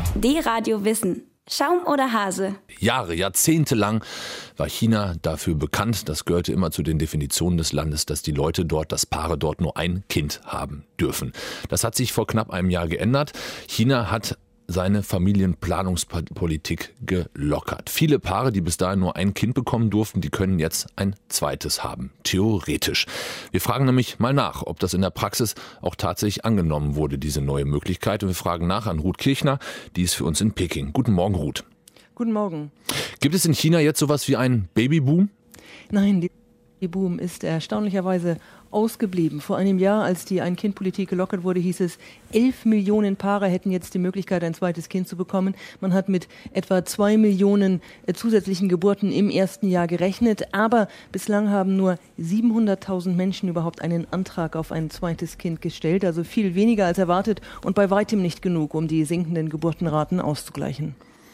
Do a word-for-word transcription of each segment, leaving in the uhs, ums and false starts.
D-Radio Wissen. Schaum oder Hase? Jahre, Jahrzehnte lang war China dafür bekannt, das gehörte immer zu den Definitionen des Landes, dass die Leute dort, dass Paare dort nur ein Kind haben dürfen. Das hat sich vor knapp einem Jahr geändert. China hat seine Familienplanungspolitik gelockert. Viele Paare, die bis dahin nur ein Kind bekommen durften, die können jetzt ein zweites haben. Theoretisch. Wir fragen nämlich mal nach, ob das in der Praxis auch tatsächlich angenommen wurde, diese neue Möglichkeit. Und wir fragen nach an Ruth Kirchner, die ist für uns in Peking. Guten Morgen, Ruth. Guten Morgen. Gibt es in China jetzt sowas wie einen Babyboom? Nein, der Babyboom ist erstaunlicherweise ausgeblieben. Vor einem Jahr, als die Ein-Kind-Politik gelockert wurde, hieß es, elf Millionen Paare hätten jetzt die Möglichkeit, ein zweites Kind zu bekommen. Man hat mit etwa zwei Millionen äh, zusätzlichen Geburten im ersten Jahr gerechnet. Aber bislang haben nur siebenhunderttausend Menschen überhaupt einen Antrag auf ein zweites Kind gestellt. Also viel weniger als erwartet und bei weitem nicht genug, um die sinkenden Geburtenraten auszugleichen.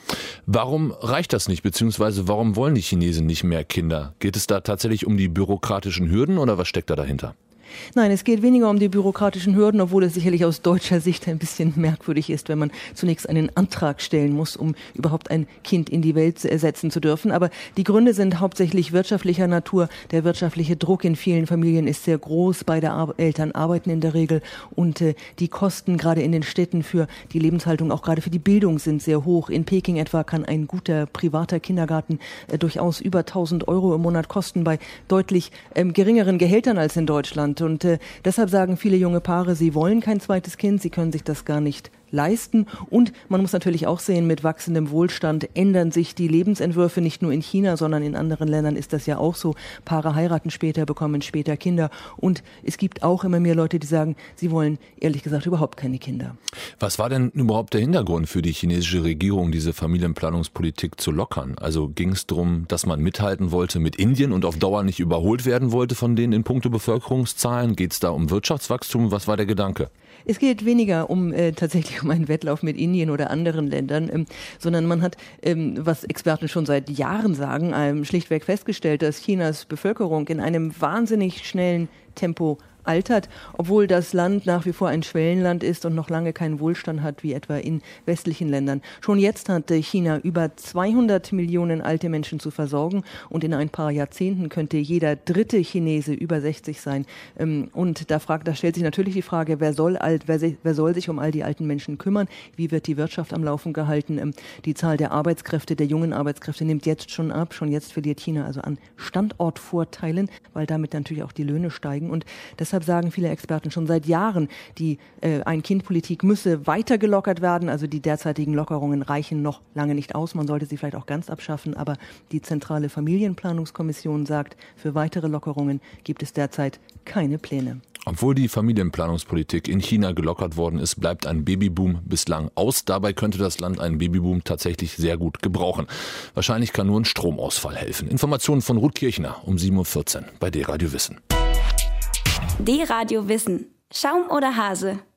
Warum reicht das nicht, beziehungsweise warum wollen die Chinesen nicht mehr Kinder? Geht es da tatsächlich um die bürokratischen Hürden oder was steckt da dahinter? Nein, es geht weniger um die bürokratischen Hürden, obwohl es sicherlich aus deutscher Sicht ein bisschen merkwürdig ist, wenn man zunächst einen Antrag stellen muss, um überhaupt ein Kind in die Welt setzen zu dürfen. Aber die Gründe sind hauptsächlich wirtschaftlicher Natur. Der wirtschaftliche Druck in vielen Familien ist sehr groß. Beide Ar- Eltern arbeiten in der Regel und äh, die Kosten gerade in den Städten für die Lebenshaltung, auch gerade für die Bildung, sind sehr hoch. In Peking etwa kann ein guter privater Kindergarten äh, durchaus über tausend Euro im Monat kosten, bei deutlich ähm, geringeren Gehältern als in Deutschland. Und äh, deshalb sagen viele junge Paare, sie wollen kein zweites Kind, sie können sich das gar nicht leisten. Und man muss natürlich auch sehen, mit wachsendem Wohlstand ändern sich die Lebensentwürfe nicht nur in China, sondern in anderen Ländern ist das ja auch so. Paare heiraten später, bekommen später Kinder. Und es gibt auch immer mehr Leute, die sagen, sie wollen ehrlich gesagt überhaupt keine Kinder. Was war denn überhaupt der Hintergrund für die chinesische Regierung, diese Familienplanungspolitik zu lockern? Also ging es darum, dass man mithalten wollte mit Indien und auf Dauer nicht überholt werden wollte von denen in puncto Bevölkerungszahlen? Geht es da um Wirtschaftswachstum? Was war der Gedanke? Es geht weniger um äh, tatsächlich um einen Wettlauf mit Indien oder anderen Ländern, ähm, sondern man hat, ähm, was Experten schon seit Jahren sagen, ähm, schlichtweg festgestellt, dass Chinas Bevölkerung in einem wahnsinnig schnellen Tempo altert, obwohl das Land nach wie vor ein Schwellenland ist und noch lange keinen Wohlstand hat, wie etwa in westlichen Ländern. Schon jetzt hat China über zweihundert Millionen alte Menschen zu versorgen und in ein paar Jahrzehnten könnte jeder dritte Chinese über sechzig sein. Und da, fragt, da stellt sich natürlich die Frage, wer soll, alt, wer, wer soll sich um all die alten Menschen kümmern? Wie wird die Wirtschaft am Laufen gehalten? Die Zahl der Arbeitskräfte, der jungen Arbeitskräfte nimmt jetzt schon ab. Schon jetzt verliert China also an Standortvorteilen, weil damit natürlich auch die Löhne steigen. Und deshalb Deshalb sagen viele Experten schon seit Jahren, die äh, Ein-Kind-Politik müsse weiter gelockert werden. Also die derzeitigen Lockerungen reichen noch lange nicht aus. Man sollte sie vielleicht auch ganz abschaffen. Aber die Zentrale Familienplanungskommission sagt, für weitere Lockerungen gibt es derzeit keine Pläne. Obwohl die Familienplanungspolitik in China gelockert worden ist, bleibt ein Babyboom bislang aus. Dabei könnte das Land einen Babyboom tatsächlich sehr gut gebrauchen. Wahrscheinlich kann nur ein Stromausfall helfen. Informationen von Ruth Kirchner um sieben Uhr vierzehn bei D-Radio Wissen. D-Radio Wissen. Schaum oder Hase?